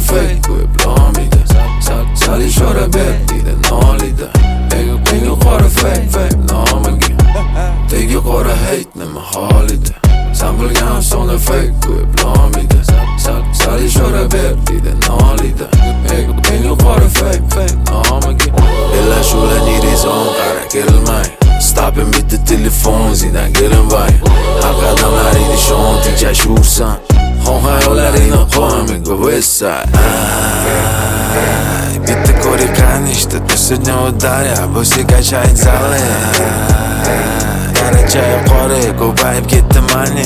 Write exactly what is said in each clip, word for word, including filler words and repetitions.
fake qo'yib lomiydi. Sal ishora ber deydi noliydi. Ego pengu qora fake fake nomiga tegi qora hate nima holida. Sen bilgan so'ngda fake qo'yib lomiydi. Sal ishora ber deydi noliydi. Ego pengu qora fake fake nomiga bellashuvlarning rezon qara kerilmay. Stopping bitti telefon zidan kelinmay. Har qadamlaringni shon tinchashursan. Xon hayollaringni qo'ymiga westside. Bitti ko'rikani ishda сегодня ударя, bo'si kachayt zali. Daraja yuqori ko'payib ketdi mani.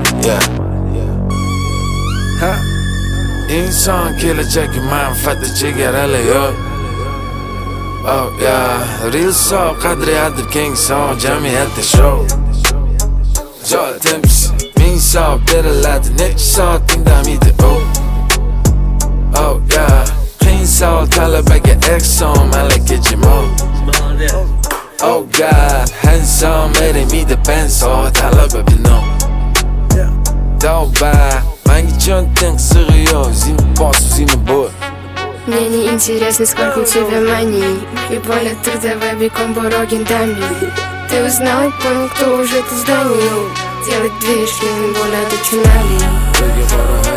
Ha inson kelajagi manfaati chegarali yo'q. Oh yeah, real soul qadriyatdir keng son jamiyatda show. Joy tempsi ming soat beriladi necha soatingda miydi oh. Oh yeah, qiyin savol talabaga ekson malaka jimo. Oh god, handsome eri miydi penso talaba bino. Tavba, menga cho'nting qizig'i yo'q, zini bos, zini bo'l. Мне не интересно, сколько у тебя маний. И более ты давай бегом Борогин дами. Ты узнал и понял, кто уже это здание. Делать движ, не более до чунами.